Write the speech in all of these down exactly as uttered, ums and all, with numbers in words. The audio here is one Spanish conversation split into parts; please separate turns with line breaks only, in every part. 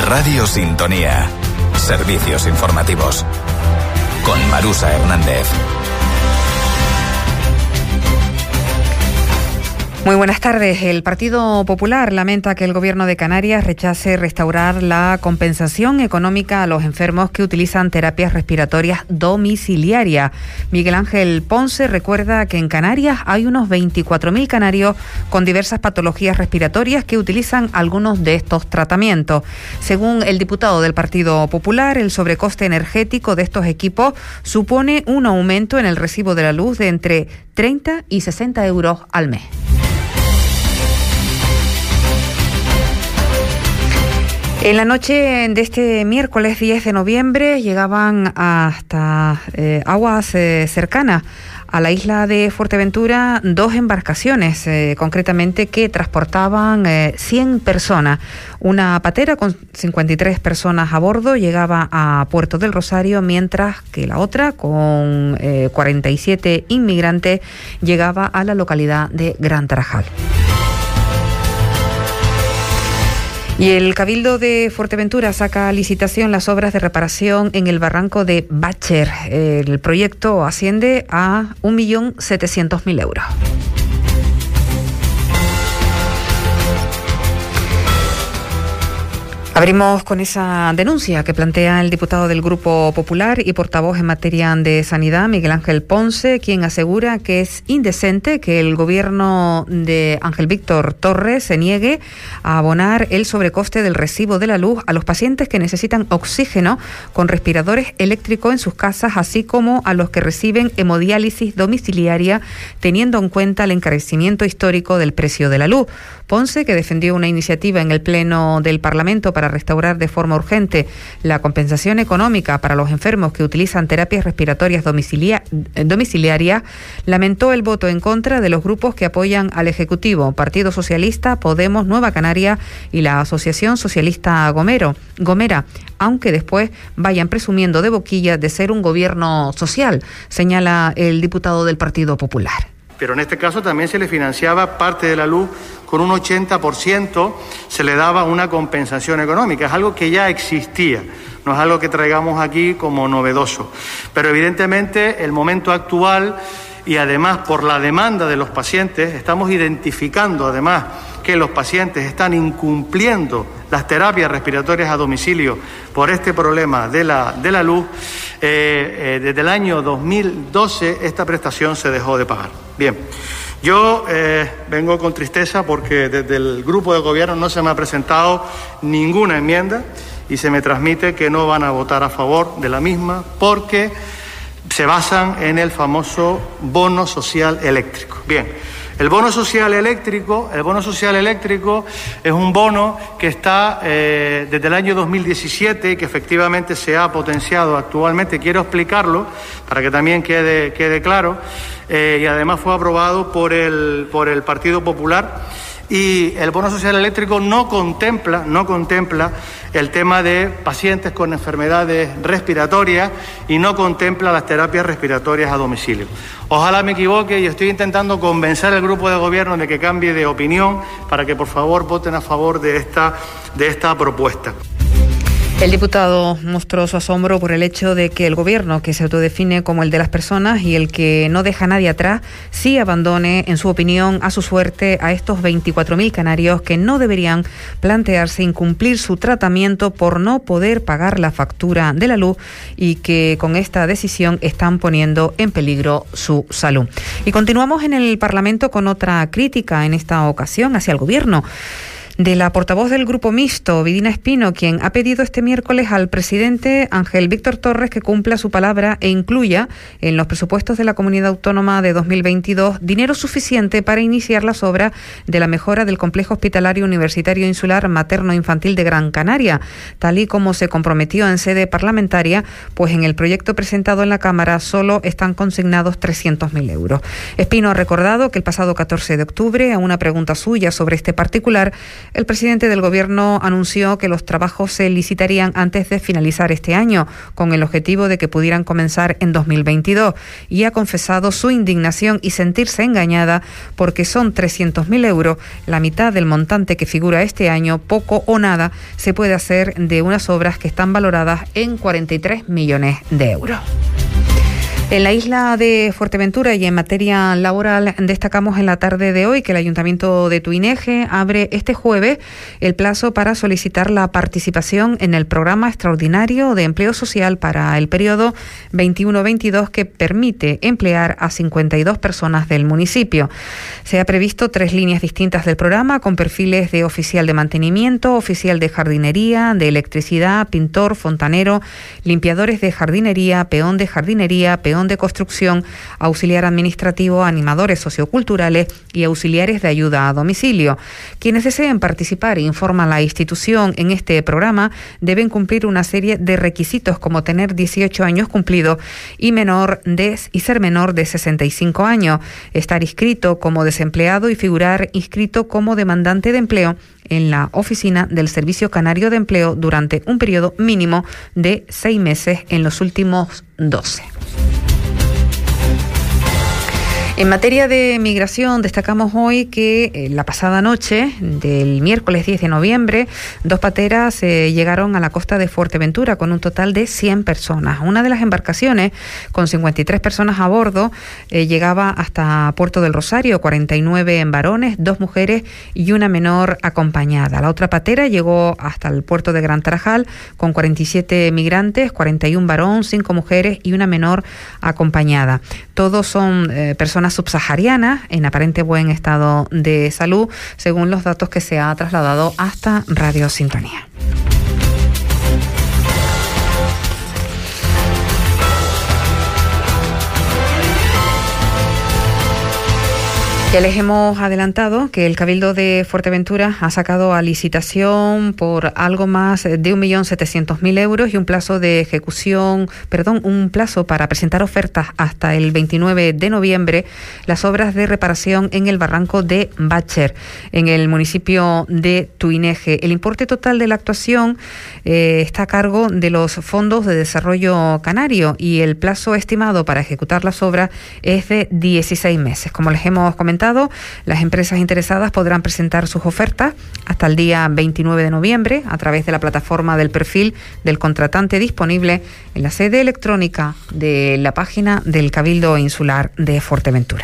Radio Sintonía. Servicios informativos. Con Marusa Hernández.
Muy buenas tardes. El Partido Popular lamenta que el Gobierno de Canarias rechace restaurar la compensación económica a los enfermos que utilizan terapias respiratorias domiciliarias. Miguel Ángel Ponce recuerda que en Canarias hay unos veinticuatro mil canarios con diversas patologías respiratorias que utilizan algunos de estos tratamientos. Según el diputado del Partido Popular, el sobrecoste energético de estos equipos supone un aumento en el recibo de la luz de entre treinta y sesenta euros al mes. En la noche de este miércoles diez de noviembre llegaban hasta eh, aguas eh, cercanas a la isla de Fuerteventura dos embarcaciones, eh, concretamente que transportaban eh, cien personas. Una patera con cincuenta y tres personas a bordo llegaba a Puerto del Rosario, mientras que la otra, con eh, cuarenta y siete inmigrantes, llegaba a la localidad de Gran Tarajal. Y el Cabildo de Fuerteventura saca a licitación las obras de reparación en el barranco de Bacher. El proyecto asciende a un millón setecientos mil euros. Abrimos con esa denuncia que plantea el diputado del Grupo Popular y portavoz en materia de sanidad, Miguel Ángel Ponce, quien asegura que es indecente que el gobierno de Ángel Víctor Torres se niegue a abonar el sobrecoste del recibo de la luz a los pacientes que necesitan oxígeno con respiradores eléctricos en sus casas, así como a los que reciben hemodiálisis domiciliaria, teniendo en cuenta el encarecimiento histórico del precio de la luz. Ponce, que defendió una iniciativa en el Pleno del Parlamento para restaurar de forma urgente la compensación económica para los enfermos que utilizan terapias respiratorias domicilia- domiciliarias, lamentó el voto en contra de los grupos que apoyan al Ejecutivo, Partido Socialista, Podemos, Nueva Canaria y la Asociación Socialista Gomero, Gomera, aunque después vayan presumiendo de boquilla de ser un gobierno social, señala el diputado del Partido Popular.
Pero en este caso también se le financiaba parte de la luz, con un ochenta por ciento se le daba una compensación económica. Es algo que ya existía, no es algo que traigamos aquí como novedoso. Pero evidentemente el momento actual, y además por la demanda de los pacientes, estamos identificando además que los pacientes están incumpliendo las terapias respiratorias a domicilio por este problema de la, de la luz. Eh, eh, desde el año dos mil doce esta prestación se dejó de pagar. Bien, yo eh, vengo con tristeza porque desde el grupo de gobierno no se me ha presentado ninguna enmienda y se me transmite que no van a votar a favor de la misma porque se basan en el famoso bono social eléctrico. Bien, el bono social eléctrico, el bono social eléctrico es un bono que está eh, desde el año dos mil diecisiete, que efectivamente se ha potenciado actualmente. Quiero explicarlo para que también quede, quede claro, eh, y además fue aprobado por el, por el Partido Popular. Y el bono social eléctrico no contempla, no contempla el tema de pacientes con enfermedades respiratorias y no contempla las terapias respiratorias a domicilio. Ojalá me equivoque y estoy intentando convencer al grupo de gobierno de que cambie de opinión para que por favor voten a favor de esta, de esta propuesta.
El diputado mostró su asombro por el hecho de que el gobierno, que se autodefine como el de las personas y el que no deja a nadie atrás, sí abandone, en su opinión, a su suerte a estos veinticuatro mil canarios que no deberían plantearse incumplir su tratamiento por no poder pagar la factura de la luz y que con esta decisión están poniendo en peligro su salud. Y continuamos en el Parlamento con otra crítica, en esta ocasión hacia el gobierno, de la portavoz del Grupo Mixto, Vidina Espino, quien ha pedido este miércoles al presidente Ángel Víctor Torres que cumpla su palabra e incluya en los presupuestos de la Comunidad Autónoma de dos mil veintidós dinero suficiente para iniciar las obras de la mejora del Complejo Hospitalario Universitario Insular Materno-Infantil de Gran Canaria, tal y como se comprometió en sede parlamentaria, pues en el proyecto presentado en la Cámara solo están consignados trescientos mil euros. Espino ha recordado que el pasado catorce de octubre, a una pregunta suya sobre este particular, El presidente del Gobierno anunció que los trabajos se licitarían antes de finalizar este año, con el objetivo de que pudieran comenzar en dos mil veintidós, y ha confesado su indignación y sentirse engañada porque son trescientos mil euros, la mitad del montante que figura este año. Poco o nada se puede hacer de unas obras que están valoradas en cuarenta y tres millones de euros. En la isla de Fuerteventura y en materia laboral destacamos en la tarde de hoy que el Ayuntamiento de Tuineje abre este jueves el plazo para solicitar la participación en el programa extraordinario de empleo social para el periodo veintiuno veintidós, que permite emplear a cincuenta y dos personas del municipio. Se ha previsto tres líneas distintas del programa con perfiles de oficial de mantenimiento, oficial de jardinería, de electricidad, pintor, fontanero, limpiadores de jardinería, peón de jardinería, peón de construcción, auxiliar administrativo, animadores socioculturales y auxiliares de ayuda a domicilio. Quienes deseen participar, informa la institución, en este programa deben cumplir una serie de requisitos como tener dieciocho años cumplidos y menor de y ser menor de sesenta y cinco años, estar inscrito como desempleado y figurar inscrito como demandante de empleo en la oficina del Servicio Canario de Empleo durante un periodo mínimo de seis meses en los últimos doce. En materia de migración, destacamos hoy que eh, la pasada noche del miércoles diez de noviembre, dos pateras eh, llegaron a la costa de Fuerteventura con un total de cien personas. Una de las embarcaciones, con cincuenta y tres personas a bordo, eh, llegaba hasta Puerto del Rosario, cuarenta y nueve varones, dos mujeres y una menor acompañada. La otra patera llegó hasta el puerto de Gran Tarajal con cuarenta y siete migrantes, cuarenta y un varones, cinco mujeres y una menor acompañada. Todos son eh, personas subsaharianas en aparente buen estado de salud, según los datos que se ha trasladado hasta Radio Sintonía. Ya les hemos adelantado que el Cabildo de Fuerteventura ha sacado a licitación por algo más de un millón setecientos mil euros y un plazo de ejecución, perdón, un plazo para presentar ofertas hasta el veintinueve de noviembre, las obras de reparación en el barranco de Bacher, en el municipio de Tuineje. El importe total de la actuación eh, está a cargo de los fondos de desarrollo canario y el plazo estimado para ejecutar las obras es de dieciséis meses. Como les hemos comentado, las empresas interesadas podrán presentar sus ofertas hasta el día veintinueve de noviembre a través de la plataforma del perfil del contratante disponible en la sede electrónica de la página del Cabildo Insular de Fuerteventura.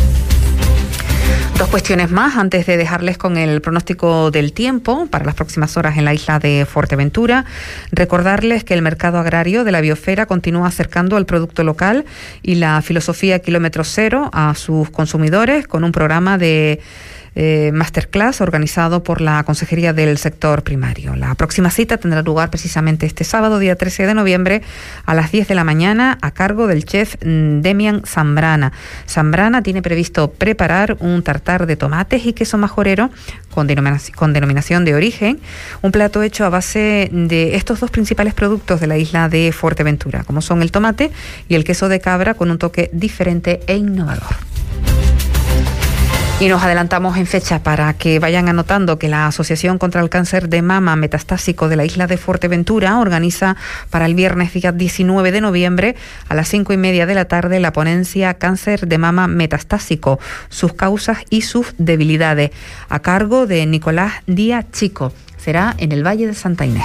Dos cuestiones más antes de dejarles con el pronóstico del tiempo para las próximas horas en la isla de Fuerteventura. Recordarles que el mercado agrario de la biosfera continúa acercando el producto local y la filosofía kilómetro cero a sus consumidores con un programa de Eh, masterclass organizado por la Consejería del Sector Primario. La próxima cita tendrá lugar precisamente este sábado, día trece de noviembre, a las diez de la mañana, a cargo del chef Demian Zambrana. Zambrana tiene previsto preparar un tartar de tomates y queso majorero con denominación, con denominación de origen, un plato hecho a base de estos dos principales productos de la isla de Fuerteventura, como son el tomate y el queso de cabra, con un toque diferente e innovador. Y nos adelantamos en fecha para que vayan anotando que la Asociación contra el Cáncer de Mama Metastásico de la isla de Fuerteventura organiza para el viernes día diecinueve de noviembre a las cinco y media de la tarde la ponencia Cáncer de Mama Metastásico, sus causas y sus debilidades, a cargo de Nicolás Díaz Chico. Será en el Valle de Santa Inés.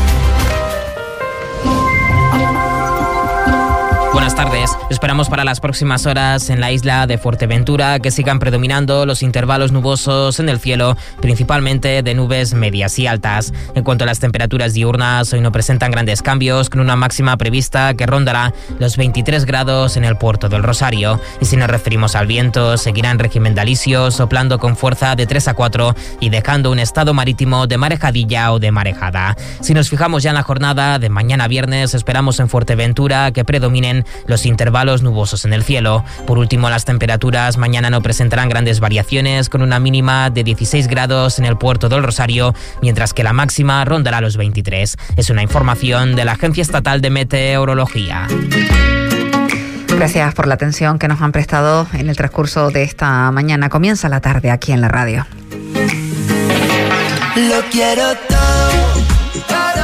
Buenas tardes. Esperamos para las próximas horas en la isla de Fuerteventura que sigan predominando los intervalos nubosos en el cielo, principalmente de nubes medias y altas. En cuanto a las temperaturas diurnas, hoy no presentan grandes cambios, con una máxima prevista que rondará los veintitrés grados en el puerto del Rosario. Y si nos referimos al viento, seguirá en régimen de alisio, soplando con fuerza de tres a cuatro y dejando un estado marítimo de marejadilla o de marejada. Si nos fijamos ya en la jornada de mañana viernes, esperamos en Fuerteventura que predominen los intervalos nubosos en el cielo. Por último, las temperaturas mañana no presentarán grandes variaciones, con una mínima de dieciséis grados en el puerto del Rosario, mientras que la máxima rondará los veintitrés. Es una información de la Agencia Estatal de Meteorología.
Gracias por la atención que nos han prestado en el transcurso de esta mañana. Comienza la tarde aquí en la radio.
Lo quiero todo, todo.